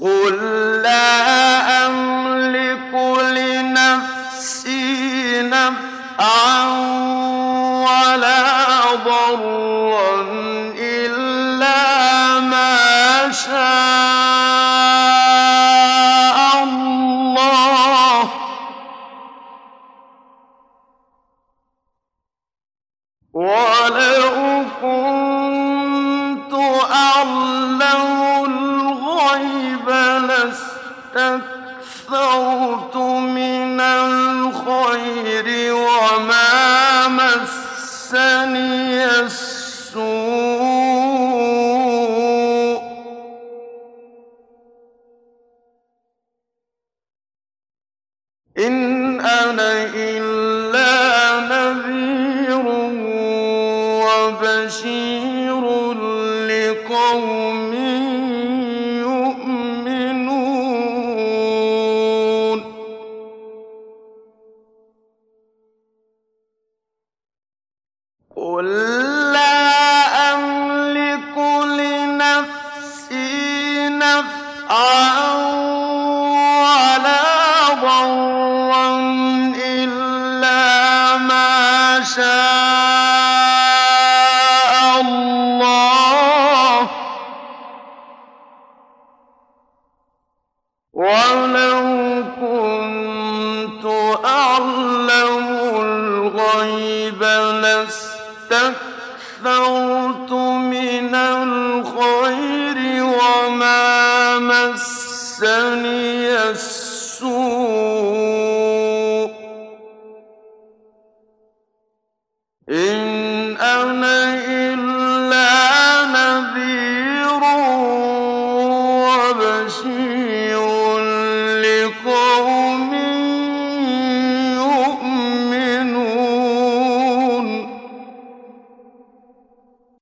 قُل لَّا أَمْلِكُ لِنَفْسِي نَفْعًا وَلَا ضَرًّا إِلَّا مَا شَاءَ اللَّهُ ۗ وَلَوْ كُنتُ أَعْلَمُ الْغَيْبَ لَاسْتَكْثَرْتُ مِنَ الْخَيْرِ وَمَا مَسَّنِيَ السُّوءُ ۚ إِنْ أَنَا إِلَّا نَذِيرٌ وَبَشِيرٌ لِّقَوْمٍ يُؤْمِنُونَ قُل لَّا أَمْلِكُ لِنَفْسِي نَفْعًا وَلَا ضَرًّا إِلَّا مَا شَاءَ اللَّهُ ۗ وَلَوْ كُنتُ أَعْلَمُ الْغَيْبَ لَاسْتَكْثَرْتُ مِنَ الْخَيْرِ وَمَا مَسَّنِيَ السُّوءُ ۚ إِنْ أَنَا إِلَّا نَذِيرٌ وَبَشِيرٌ